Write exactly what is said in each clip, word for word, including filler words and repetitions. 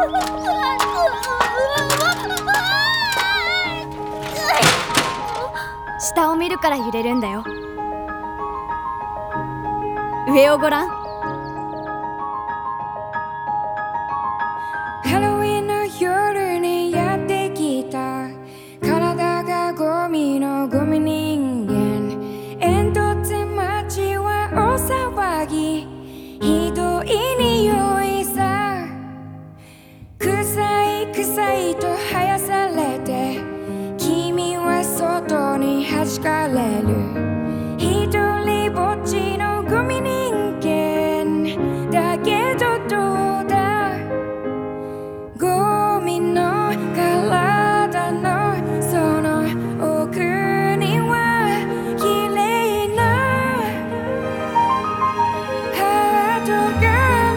下を見るから揺れるんだよ。上をごらん。 ハロウィンの夜にやってきた体がゴミのゴミ人間。煙突町は大騒ぎ、ひどい匂いさ。臭い臭いと生やされて、君は外に弾かれる。一人ぼっちのゴミ人間だけどどうだ。ゴミの体のその奥には綺麗なハートがあ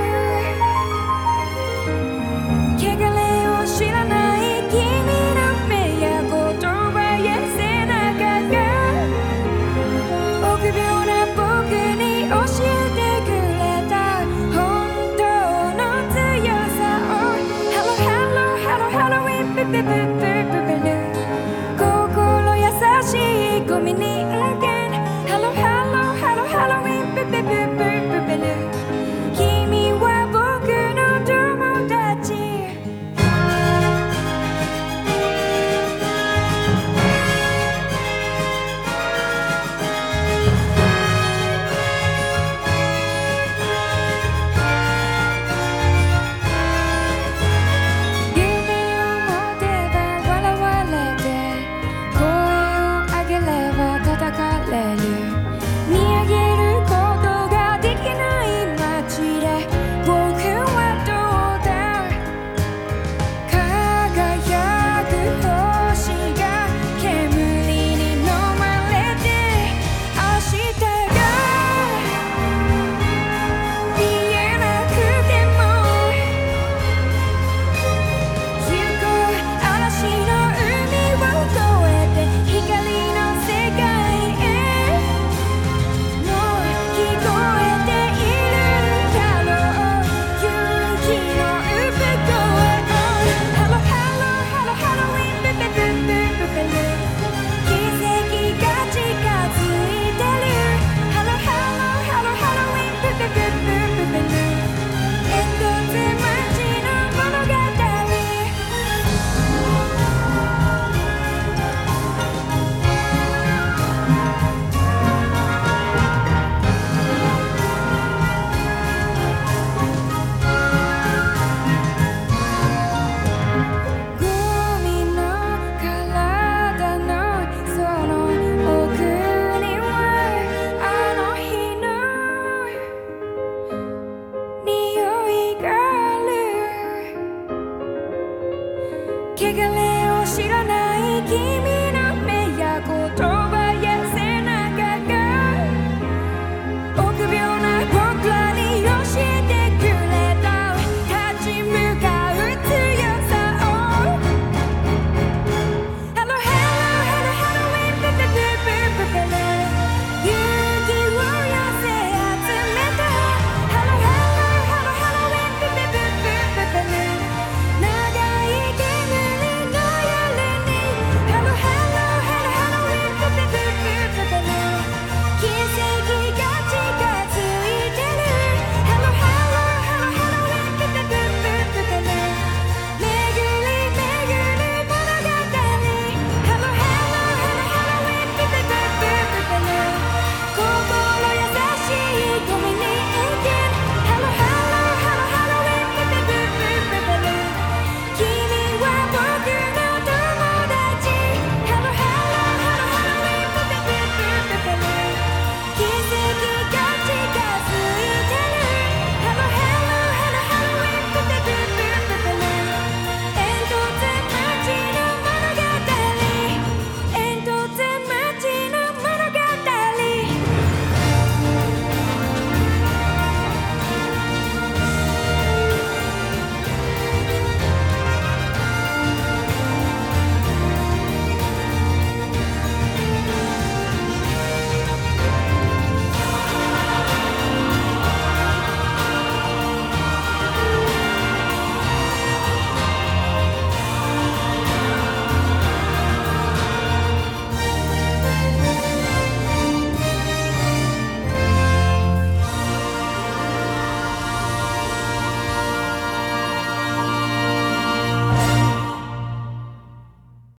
る。汚れを知らない君の目や言葉や背中が臆病な僕に教えてくれた本当の強さを。ハロハロハロハロウィンブブブブブブル。心優しいゴミ人間。ハロハロハロハロウィンブブブブブブル。君は僕の友達。夢を持てば笑われて、声を上げれば叩かれる。見上げることができない街で僕はどうだ。輝く星が煙に飲まれて、明日が見えなくても行こう。嵐の海を越えて光の世界へ。もう聞こえているだろう、勇気の産声。ハロハロハロハロウィンブブブブブブル。奇跡が近づいてる。ハロハロハロハロウィンブブブブブブル。煙突町の物語。ゴミの体のその奥にはあの日の匂いがある。汚れを知らない君